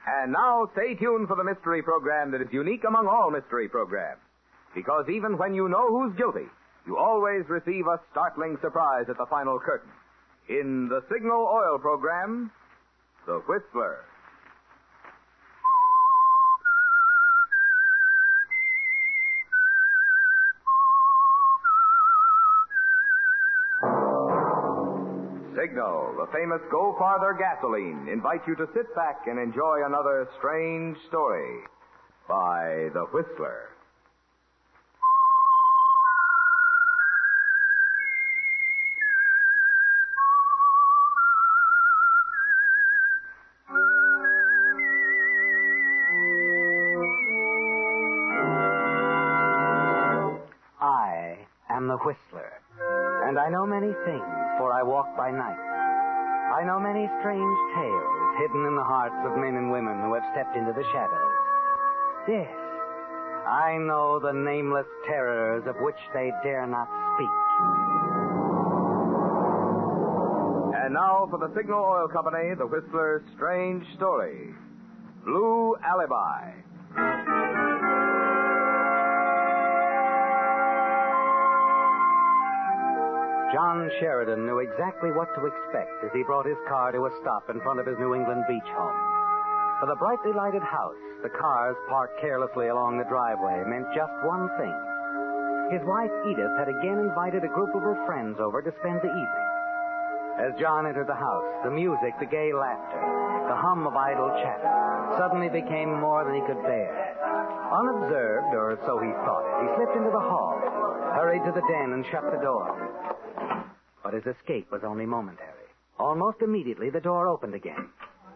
And now stay tuned for the mystery program that is unique among all mystery programs. Because even when you know who's guilty, you always receive a startling surprise at the final curtain. In the Signal Oil program, The Whistler. Signal, the famous Go Farther gasoline, invites you to sit back and enjoy another strange story by The Whistler. I am The Whistler, and I know many things, for I walk by night. I know many strange tales hidden in the hearts of men and women who have stepped into the shadows. Yes, I know the nameless terrors of which they dare not speak. And now for the Signal Oil Company, The Whistler's strange story, Blue Alibi. John Sheridan knew exactly what to expect as he brought his car to a stop in front of his New England beach home. For the brightly lighted house, the cars parked carelessly along the driveway meant just one thing. His wife, Edith, had again invited a group of her friends over to spend the evening. As John entered the house, the music, the gay laughter, the hum of idle chatter suddenly became more than he could bear. Unobserved, or so he thought, he slipped into the hall, hurried to the den, and shut the door. But his escape was only momentary. Almost immediately, the door opened again.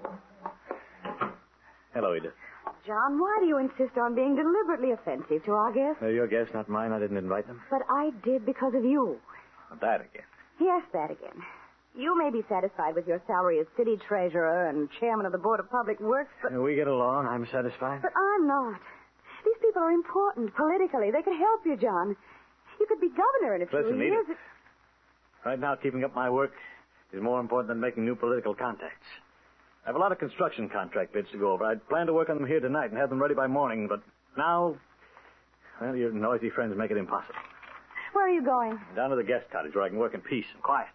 Hello, Edith. John, why do you insist on being deliberately offensive to our guests? Your guests, not mine. I didn't invite them. But I did because of you. That again. Yes, that again. You may be satisfied with your salary as city treasurer and chairman of the Board of Public Works, but... We get along. I'm satisfied. But I'm not. These people are important politically. They could help you, John. You could be governor in a few years. Edith. Right now, keeping up my work is more important than making new political contacts. I have a lot of construction contract bids to go over. I'd planned to work on them here tonight and have them ready by morning, but now, well, your noisy friends make it impossible. Where are you going? Down to the guest cottage where I can work in peace and quiet.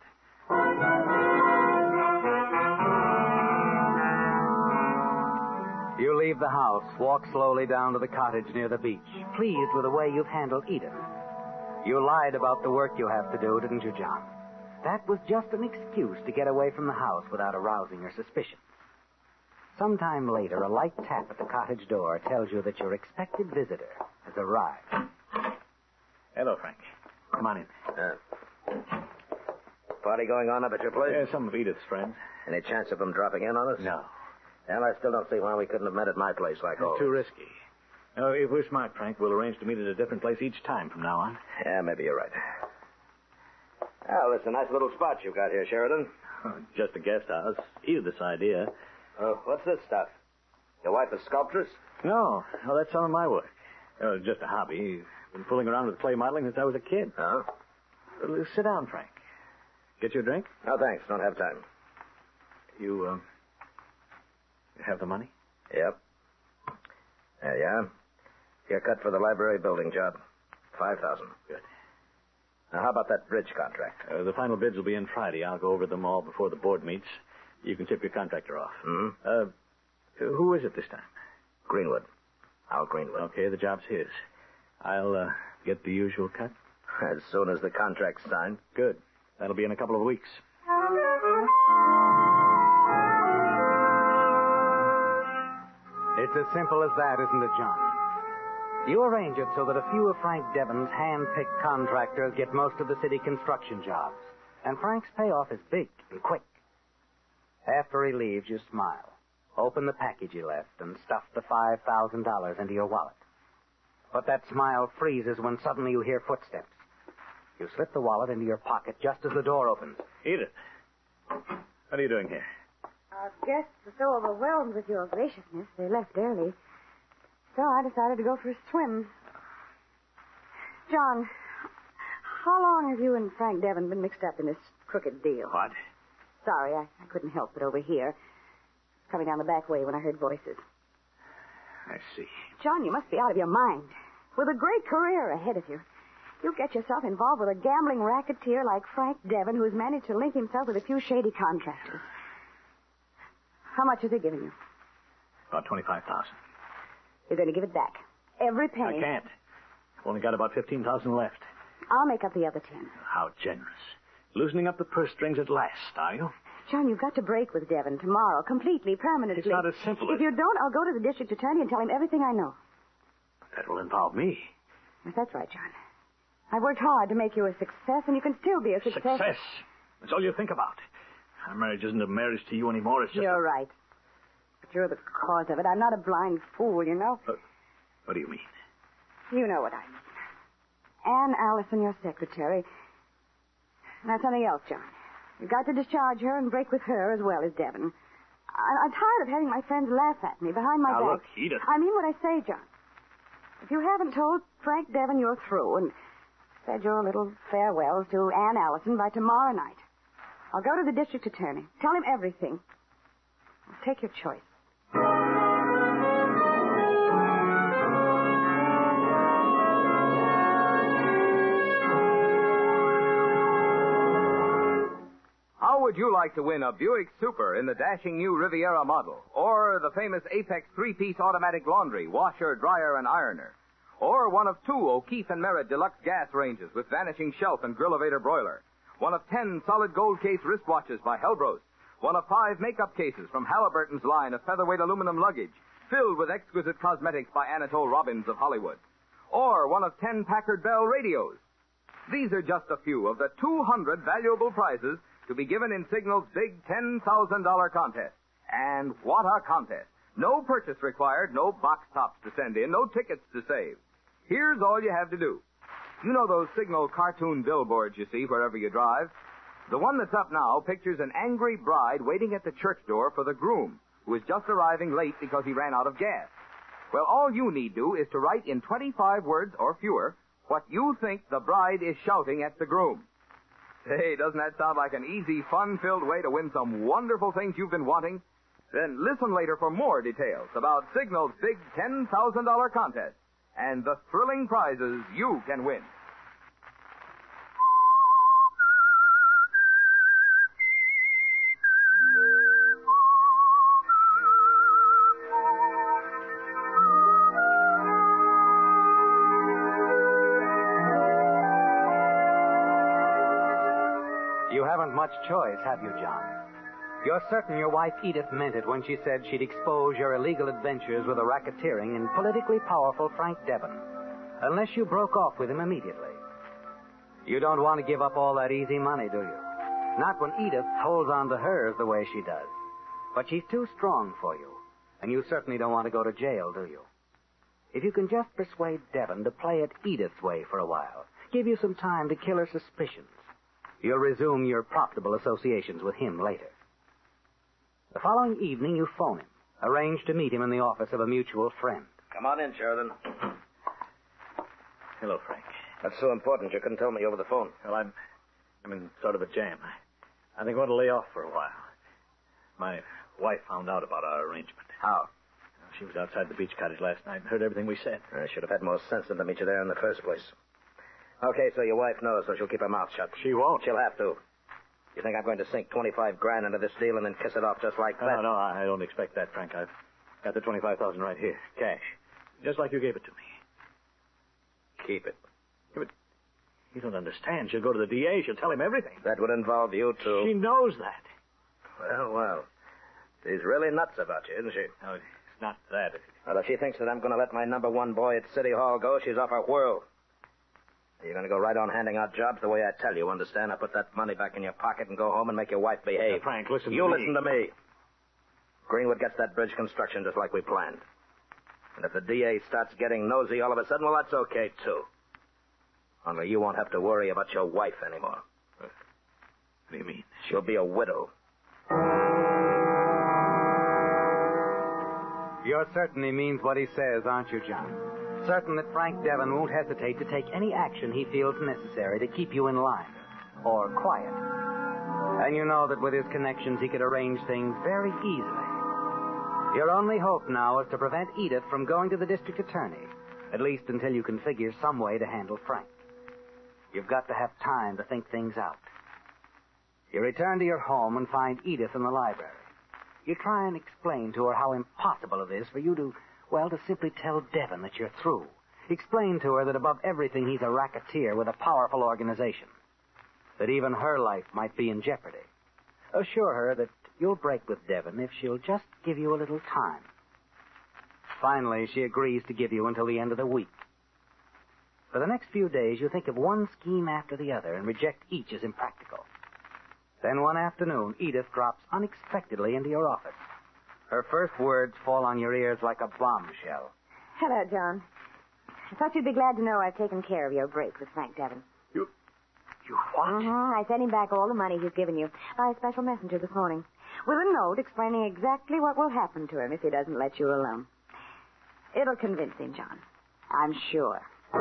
You leave the house, walk slowly down to the cottage near the beach, pleased with the way you've handled Edith. You lied about the work you have to do, didn't you, John? That was just an excuse to get away from the house without arousing her suspicion. Sometime later, a light tap at the cottage door tells you that your expected visitor has arrived. Hello, Frank. Come on in. Party going on up at your place? Yeah, some of Edith's friends. Any chance of them dropping in on us? No. Well, I still don't see why we couldn't have met at my place like always. Too risky. If we're smart, Frank, we'll arrange to meet at a different place each time from now on. Yeah, maybe you're right. Well, it's a nice little spot you've got here, Sheridan. Just a guest house. Edith's idea. What's this stuff? Your wife a sculptress? No, that's some of my work. Just a hobby. Been fooling around with clay modeling since I was a kid. Oh? Sit down, Frank. Get you a drink? No, thanks. Don't have time. You have the money? Yep. There you are. Your cut for the library building job. $5,000. Good. Now, how about that bridge contract? The final bids will be in Friday. I'll go over them all before the board meets. You can tip your contractor off. Mm-hmm. Who is it this time? Greenwood. Al Greenwood. Okay, the job's his. I'll get the usual cut. As soon as the contract's signed. Good. That'll be in a couple of weeks. It's as simple as that, isn't it, John? You arrange it so that a few of Frank Devon's hand-picked contractors get most of the city construction jobs. And Frank's payoff is big and quick. After he leaves, you smile. Open the package he left and stuff the $5,000 into your wallet. But that smile freezes when suddenly you hear footsteps. You slip the wallet into your pocket just as the door opens. Edith, what are you doing here? Our guests were so overwhelmed with your graciousness, they left early. So I decided to go for a swim. John, how long have you and Frank Devon been mixed up in this crooked deal? What? Sorry, I couldn't help but overhear. coming down the back way when I heard voices. I see. John, you must be out of your mind. With a great career ahead of you. You get yourself involved with a gambling racketeer like Frank Devon, who's managed to link himself with a few shady contractors. How much is he giving you? About $25,000. You're going to give it back. Every penny. I can't. I've only got about $15,000 left. I'll make up the other 10. How generous. Loosening up the purse strings at last, are you? John, you've got to break with Devon tomorrow, completely, permanently. It's not as simple as... If you don't, I'll go to the district attorney and tell him everything I know. That will involve me. Yes, that's right, John. I worked hard to make you a success, and you can still be a success. Success? That's all you think about. Our marriage isn't a marriage to you anymore. It's just... You're right. But you're the cause of it. I'm not a blind fool, you know. What do you mean? You know what I mean. Ann Allison, your secretary. And that's something else, John. You've got to discharge her and break with her as well as Devon. I'm tired of having my friends laugh at me behind my back. Now, look, Edith. I mean what I say, John. If you haven't told Frank Devon you're through and said your little farewells to Ann Allison by tomorrow night, I'll go to the district attorney. Tell him everything. Take your choice. How would you like to win a Buick Super in the dashing new Riviera model? Or the famous Apex 3-piece automatic laundry, washer, dryer, and ironer? Or one of 2 O'Keefe and Merritt deluxe gas ranges with vanishing shelf and grill-evator broiler? One of 10 solid gold case wristwatches by Helbros? One of 5 makeup cases from Halliburton's line of featherweight aluminum luggage filled with exquisite cosmetics by Anatole Robbins of Hollywood? Or one of 10 Packard Bell radios? These are just a few of the 200 valuable prizes to be given in Signal's big $10,000 contest. And what a contest. No purchase required, no box tops to send in, no tickets to save. Here's all you have to do. You know those Signal cartoon billboards you see wherever you drive? The one that's up now pictures an angry bride waiting at the church door for the groom, who is just arriving late because he ran out of gas. Well, all you need do is to write in 25 words or fewer what you think the bride is shouting at the groom. Hey, doesn't that sound like an easy, fun-filled way to win some wonderful things you've been wanting? Then listen later for more details about Signal's big $10,000 contest and the thrilling prizes you can win. You haven't much choice, have you, John? You're certain your wife Edith meant it when she said she'd expose your illegal adventures with a racketeering and politically powerful Frank Devon, unless you broke off with him immediately. You don't want to give up all that easy money, do you? Not when Edith holds on to hers the way she does. But she's too strong for you, and you certainly don't want to go to jail, do you? If you can just persuade Devon to play it Edith's way for a while, give you some time to kill her suspicions, you'll resume your profitable associations with him later. The following evening, you phone him, arrange to meet him in the office of a mutual friend. Come on in, Sheridan. Hello, Frank. That's so important you couldn't tell me over the phone. Well, I'm in sort of a jam. I think I want to lay off for a while. My wife found out about our arrangement. How? She was outside the beach cottage last night and heard everything we said. I should have had more sense than to meet you there in the first place. Okay, so your wife knows, so she'll keep her mouth shut. She won't. She'll have to. You think I'm going to sink 25 grand into this deal and then kiss it off just like that? No, I don't expect that, Frank. I've got the $25,000 right here, cash, just like you gave it to me. Keep it. Yeah, but you don't understand. She'll go to the DA. She'll tell him everything. That would involve you, too. She knows that. Well. She's really nuts about you, isn't she? No, it's not that. Well, if she thinks that I'm going to let my number 1 boy at City Hall go, she's off her whirl. You're going to go right on handing out jobs the way I tell you, understand? I put that money back in your pocket and go home and make your wife behave. Frank, listen to me. You listen to me. Greenwood gets that bridge construction just like we planned. And if the DA starts getting nosy all of a sudden, well, that's okay, too. Only you won't have to worry about your wife anymore. What do you mean? She'll be a widow. You're certain he means what he says, aren't you, John? Certain that Frank Devon won't hesitate to take any action he feels necessary to keep you in line or quiet. And you know that with his connections, he could arrange things very easily. Your only hope now is to prevent Edith from going to the district attorney, at least until you can figure some way to handle Frank. You've got to have time to think things out. You return to your home and find Edith in the library. You try and explain to her how impossible it is for you to simply tell Devon that you're through. Explain to her that above everything he's a racketeer with a powerful organization, that even her life might be in jeopardy. Assure her that you'll break with Devon if she'll just give you a little time. Finally, she agrees to give you until the end of the week. For the next few days, you think of one scheme after the other and reject each as impractical. Then one afternoon, Edith drops unexpectedly into your office. Her first words fall on your ears like a bombshell. Hello, John. I thought you'd be glad to know I've taken care of your break with Frank Devon. You what? I sent him back all the money he's given you by a special messenger this morning, with a note explaining exactly what will happen to him if he doesn't let you alone. It'll convince him, John. I'm sure.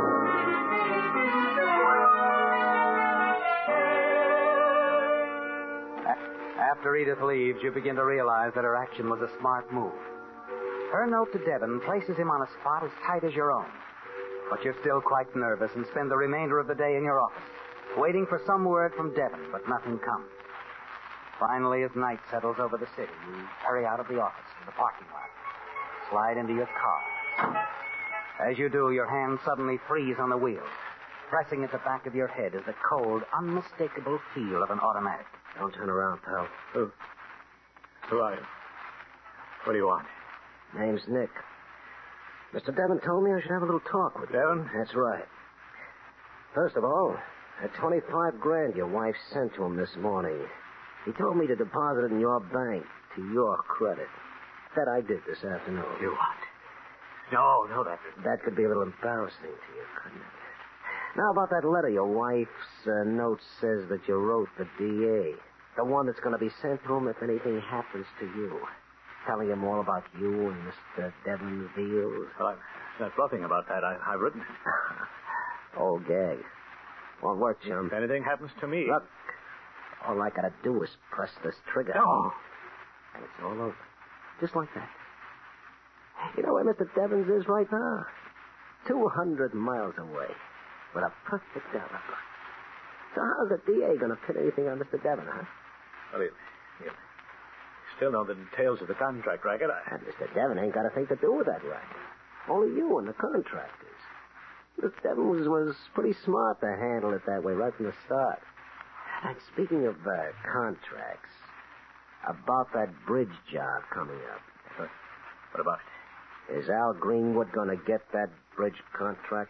After Edith leaves, you begin to realize that her action was a smart move. Her note to Devon places him on a spot as tight as your own. But you're still quite nervous and spend the remainder of the day in your office, waiting for some word from Devon, but nothing comes. Finally, as night settles over the city, you hurry out of the office to the parking lot, slide into your car. As you do, your hands suddenly freeze on the wheel. Pressing at the back of your head is the cold, unmistakable feel of an automatic. Don't turn around, pal. Who are you? What do you want? Name's Nick. Mr. Devon told me I should have a little talk with you. Devon? That's right. First of all, that $25,000 your wife sent to him this morning. He told me to deposit it in your bank to your credit. That I did this afternoon. You what? No, That could be a little embarrassing to you, couldn't it? Now, about that letter your wife's note says that you wrote the DA. The one that's going to be sent to him if anything happens to you. Telling him all about you and Mr. Devon's deals. Well, I'm not bluffing about that. I've written it. Old gag. Won't work, chum. If anything happens to me... Look, all I gotta do is press this trigger. No. And it's all over. Just like that. You know where Mr. Devon's is right now? 200 miles away. With a perfect alibi. So how's the DA gonna pin anything on Mr. Devon, huh? Well, you still know the details of the contract racket. And Mr. Devon ain't got a thing to do with that racket. Only you and the contractors. Mr. Devon was pretty smart to handle it that way right from the start. And speaking of contracts, about that bridge job coming up. What about it? Is Al Greenwood going to get that bridge contract?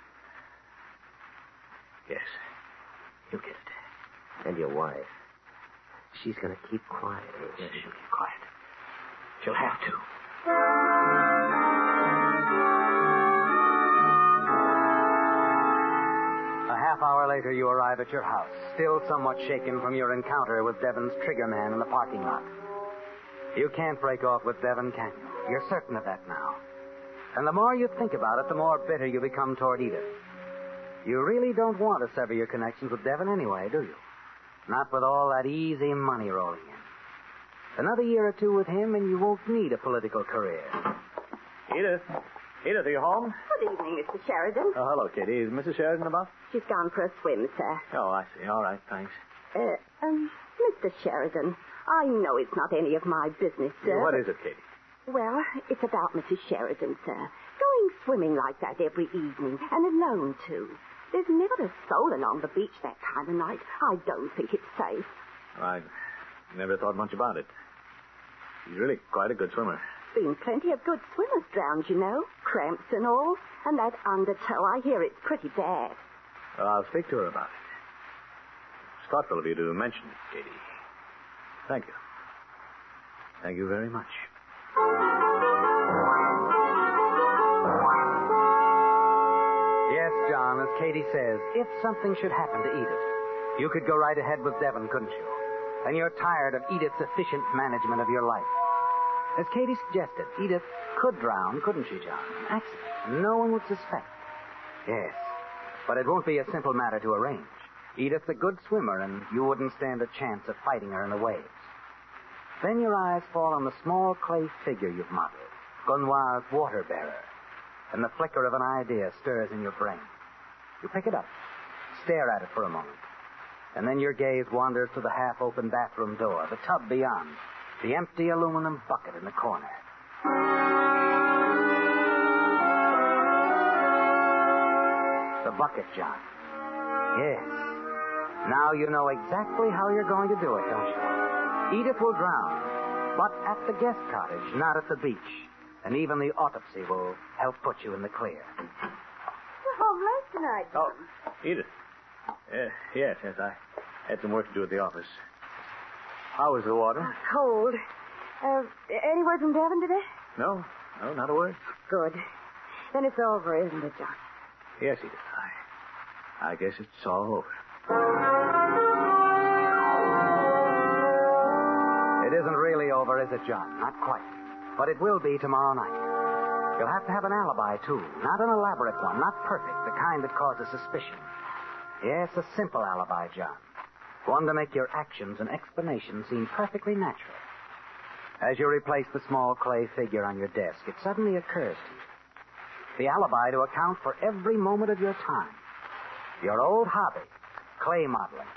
Yes. He'll get it. And your wife? She's going to keep quiet, ain't she? Yes, she'll keep quiet. She'll have to. A half hour later, you arrive at your house, still somewhat shaken from your encounter with Devon's trigger man in the parking lot. You can't break off with Devon, can you? You're certain of that now. And the more you think about it, the more bitter you become toward Edith. You really don't want to sever your connections with Devon anyway, do you? Not with all that easy money rolling in. Another year or two with him, and you won't need a political career. Edith, are you home? Good evening, Mr. Sheridan. Oh, hello, Kitty. Is Mrs. Sheridan about? She's gone for a swim, sir. Oh, I see. All right, thanks. Mr. Sheridan, I know it's not any of my business, sir. What is it, Katie? Well, it's about Mrs. Sheridan, sir. Going swimming like that every evening, and alone, too. There's never a soul along the beach that time of night. I don't think it's safe. I never thought much about it. She's really quite a good swimmer. Been plenty of good swimmers drowned, you know. Cramps and all. And that undertow, I hear it's pretty bad. Well, I'll speak to her about it. It's thoughtful of you to mention it, Katie. Thank you. Thank you very much. Yes, John, as Katie says, if something should happen to Edith, you could go right ahead with Devon, couldn't you? And you're tired of Edith's efficient management of your life. As Katie suggested, Edith could drown, couldn't she, John? Accident. No one would suspect. Yes, but it won't be a simple matter to arrange. Edith's a good swimmer, and you wouldn't stand a chance of fighting her in the waves. Then your eyes fall on the small clay figure you've modeled, Gunwar's water bearer, and the flicker of an idea stirs in your brain. You pick it up, stare at it for a moment, and then your gaze wanders to the half-open bathroom door, the tub beyond, the empty aluminum bucket in the corner. The bucket, John. Yes. Now you know exactly how you're going to do it, don't you? Edith will drown, but at the guest cottage, not at the beach. And even the autopsy will help put you in the clear. You're home late tonight, John. Oh, Edith. Yes, I had some work to do at the office. How was the water? Cold. Any word from Devon today? No, not a word. Good. Then it's over, isn't it, John? Yes, Edith. I guess it's all over. It isn't really over, is it, John? Not quite. But it will be tomorrow night. You'll have to have an alibi, too. Not an elaborate one, not perfect, the kind that causes suspicion. Yes, a simple alibi, John. One to make your actions and explanations seem perfectly natural. As you replace the small clay figure on your desk, it suddenly occurs to you. The alibi to account for every moment of your time. Your old hobby, clay modeling.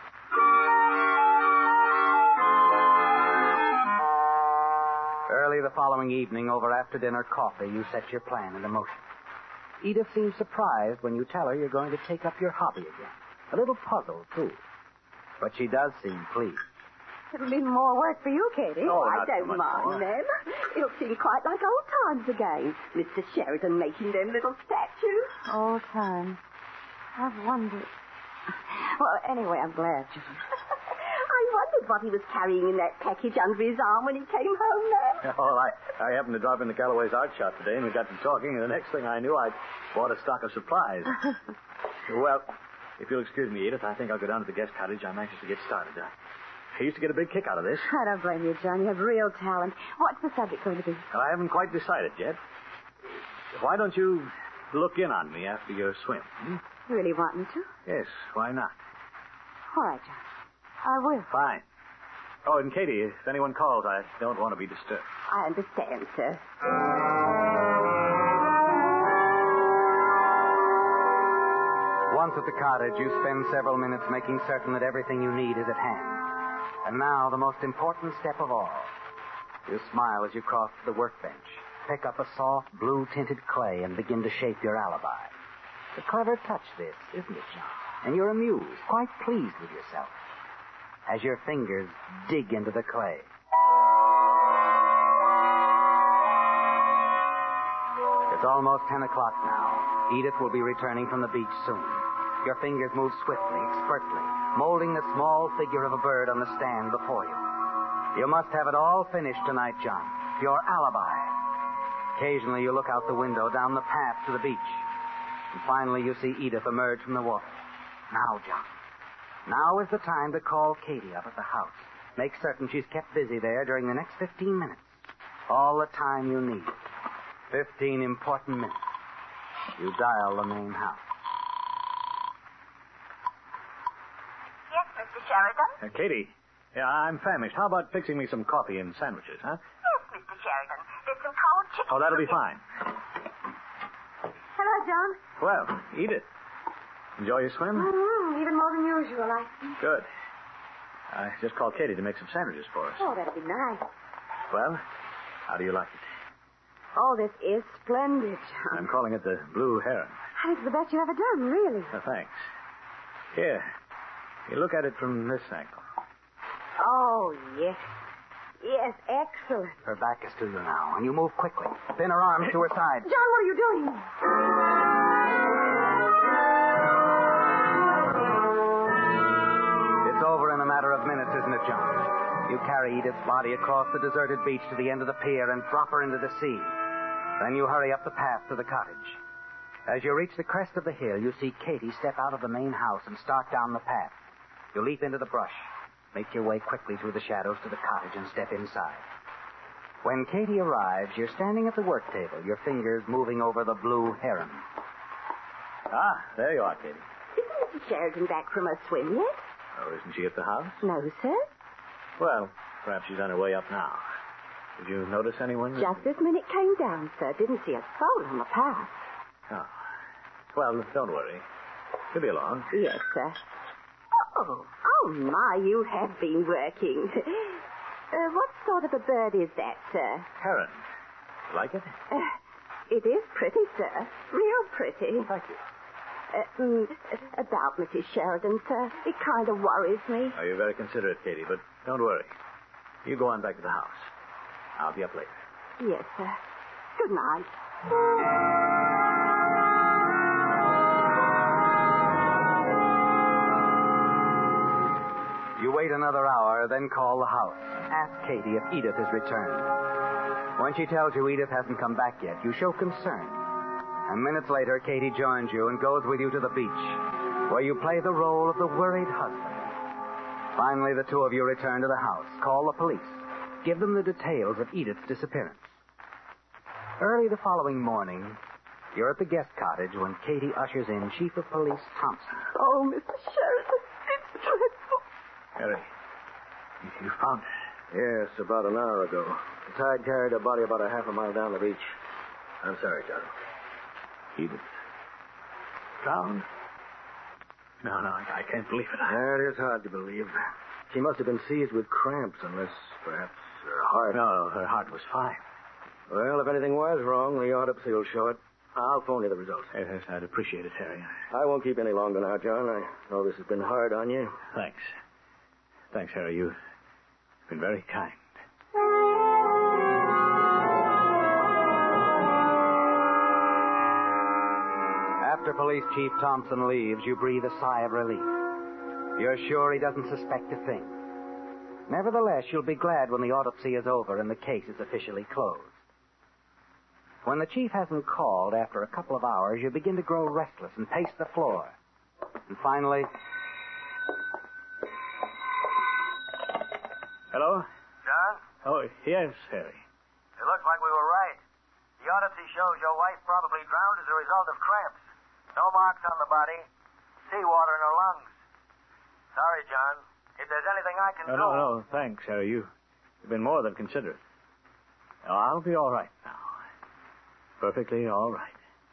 Early the following evening, over after-dinner coffee, you set your plan into motion. Edith seems surprised when you tell her you're going to take up your hobby again. A little puzzled, too. But she does seem pleased. It'll be more work for you, Katie. Oh, I not so don't much mind more. them. It'll seem quite like old times again. Mr. Sheridan making them little statues. All time. I've wondered. Well, anyway, I'm glad, John. I wondered what he was carrying in that package under his arm when he came home now. Well, I happened to drop into Calloway's art shop today, and we got to talking, and the next thing I knew, I bought a stock of supplies. Well, if you'll excuse me, Edith, I think I'll go down to the guest cottage. I'm anxious to get started. I used to get a big kick out of this. I don't blame you, John. You have real talent. What's the subject going to be? Well, I haven't quite decided yet. Why don't you look in on me after your swim? You really want me to? Yes, why not? All right, John. I will. Fine. Oh, and Katie, if anyone calls, I don't want to be disturbed. I understand, sir. Once at the cottage, you spend several minutes making certain that everything you need is at hand. And now, the most important step of all. You smile as you cross to the workbench, pick up a soft, blue-tinted clay, and begin to shape your alibi. A clever touch, this, isn't it, John? And you're amused, quite pleased with yourself, as your fingers dig into the clay. It's almost 10 o'clock now. Edith will be returning from the beach soon. Your fingers move swiftly, expertly, molding the small figure of a bird on the stand before you. You must have it all finished tonight, John. Your alibi. Occasionally you look out the window down the path to the beach. And finally you see Edith emerge from the water. Now, John. Now is the time to call Katie up at the house. Make certain she's kept busy there during the next 15 minutes. All the time you need. 15 important minutes. You dial the main house. Yes, Mr. Sheridan? Katie, I'm famished. How about fixing me some coffee and sandwiches, huh? Yes, Mr. Sheridan. There's some cold chicken. Oh, that'll be fine. Hello, John. Well, Edith, enjoy your swim? Even more than usual, I think. Good. I just called Katie to make some sandwiches for us. Oh, that'll be nice. Well, how do you like it? Oh, this is splendid, John. I'm calling it the Blue Heron. It's the best you ever done, really. Thanks. Here, you look at it from this angle. Oh, yes. Yes, excellent. Her back is to you now, and you move quickly. Pin her arms to her side. John, what are you doing? It's over in a matter of minutes, isn't it, John? You carry Edith's body across the deserted beach to the end of the pier and drop her into the sea. Then you hurry up the path to the cottage. As you reach the crest of the hill, you see Katie step out of the main house and start down the path. You leap into the brush, make your way quickly through the shadows to the cottage, and step inside. When Katie arrives, you're standing at the work table, your fingers moving over the Blue Heron. Ah, there you are, Katie. Isn't Mrs. Sheridan back from her swim yet? Oh, isn't she at the house? No, sir. Well, Perhaps she's on her way up now. Did you notice anyone? Just this minute came down, sir. Didn't see a soul on the path. Oh. Well, don't worry. She'll be along. Yes, sir. Oh, my, you have been working. What sort of a bird is that, sir? Heron. You like it? It is pretty, sir. Real pretty. Thank you. About Mrs. Sheridan, sir. It kind of worries me. Oh, you're very considerate, Katie, but don't worry. You go on back to the house. I'll be up later. Yes, sir. Good night. You wait another hour, then call the house. Ask Katie if Edith has returned. When she tells you Edith hasn't come back yet, you show concern. And minutes later, Katie joins you and goes with you to the beach, where you play the role of the worried husband. Finally, the two of you return to the house. Call the police. Give them the details of Edith's disappearance. Early the following morning, you're at the guest cottage when Katie ushers in Chief of Police Thompson. Oh, Mr. Sheridan, it's dreadful. Harry, you found her. Yes, about an hour ago. The tide carried her body about a half a mile down the beach. I'm sorry, John. Edith. Drowned? No, I can't believe it. That is hard to believe. She must have been seized with cramps, unless perhaps her heart... No, her heart was fine. Well, if anything was wrong, the autopsy will show it. I'll phone you the results. Yes, I'd appreciate it, Harry. I won't keep any longer now, John. I know this has been hard on you. Thanks. Thanks, Harry. You've been very kind. After Police Chief Thompson leaves, you breathe a sigh of relief. You're sure he doesn't suspect a thing. Nevertheless, you'll be glad when the autopsy is over and the case is officially closed. When the chief hasn't called, after a couple of hours, you begin to grow restless and pace the floor. And finally... Hello? John? Oh, yes, Harry. It looks like we were right. The autopsy shows your wife probably drowned as a result of cramps. No marks on the body. Seawater in her lungs. Sorry, John. If there's anything I can do... No, thanks, Harry. You've been more than considerate. Oh, I'll be all right now. Perfectly all right.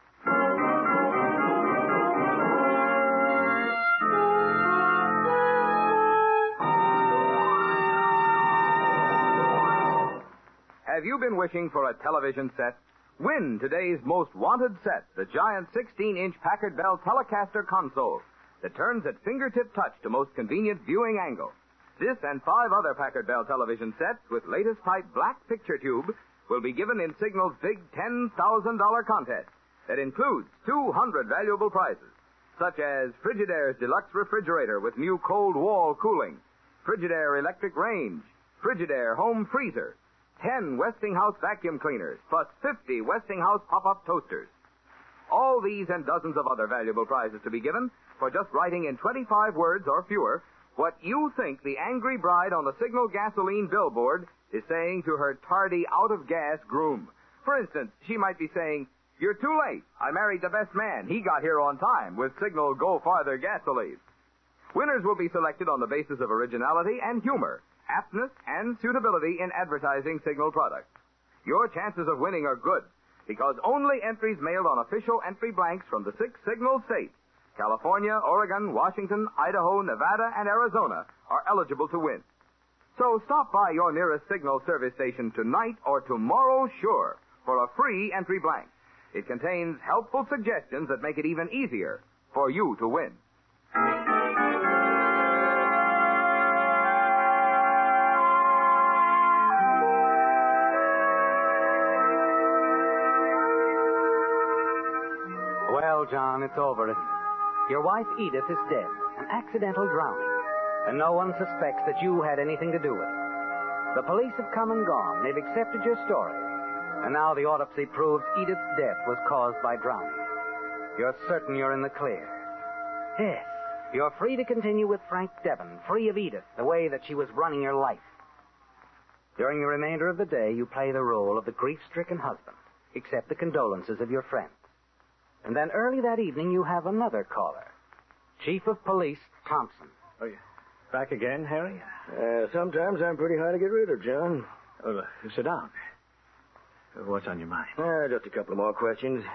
Have you been wishing for a television set? Win today's most wanted set, the giant 16-inch Packard Bell Telecaster console that turns at fingertip touch to most convenient viewing angle. This and 5 other Packard Bell television sets with latest type black picture tube will be given in Signal's big $10,000 contest that includes 200 valuable prizes, such as Frigidaire's deluxe refrigerator with new cold wall cooling, Frigidaire electric range, Frigidaire home freezer, 10 Westinghouse vacuum cleaners, plus 50 Westinghouse pop-up toasters. All these and dozens of other valuable prizes to be given for just writing in 25 words or fewer what you think the angry bride on the Signal gasoline billboard is saying to her tardy, out-of-gas groom. For instance, she might be saying, "You're too late. I married the best man. He got here on time with Signal Go Farther gasoline." Winners will be selected on the basis of originality and humor, aptness and suitability in advertising Signal products. Your chances of winning are good, because only entries mailed on official entry blanks from the 6 Signal states, California, Oregon, Washington, Idaho, Nevada, and Arizona, are eligible to win. So stop by your nearest Signal service station tonight or tomorrow, sure, for a free entry blank. It contains helpful suggestions that make it even easier for you to win. Well, John, it's over, isn't it? Your wife, Edith, is dead. An accidental drowning. And no one suspects that you had anything to do with it. The police have come and gone. They've accepted your story. And now the autopsy proves Edith's death was caused by drowning. You're certain you're in the clear. Yes. You're free to continue with Frank Devon, free of Edith, the way that she was running your life. During the remainder of the day, you play the role of the grief-stricken husband, accept the condolences of your friends. And then early that evening, you have another caller. Chief of Police Thompson. Oh, Back again, Harry? Sometimes I'm pretty hard to get rid of, John. Sit down. What's on your mind? Just a couple of more questions.